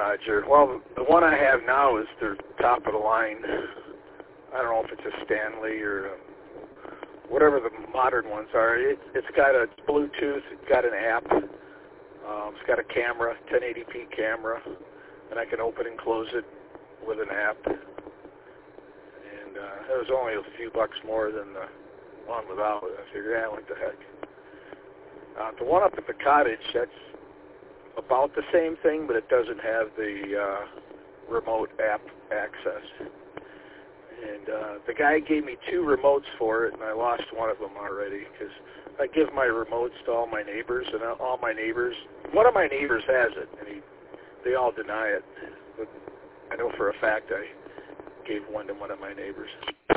Roger. Well, the one I have now is the top of the line. I don't know if it's a Stanley or whatever the modern ones are. It's got a Bluetooth. It's got an app. It's got a camera, 1080p camera, and I can open and close it with an app. And it was only a few bucks more than the one without it. I figured, what the heck. The one up at the cottage, that's about the same thing, but it doesn't have the remote app access. And the guy gave me 2 remotes for it, and I lost one of them already because I give my remotes to all my neighbors, and all my neighbors, one of my neighbors has it, and they all deny it. But I know for a fact I gave one to one of my neighbors.